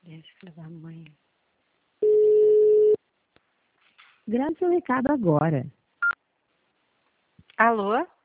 Filha da mãe. Grave seu recado agora. Alô?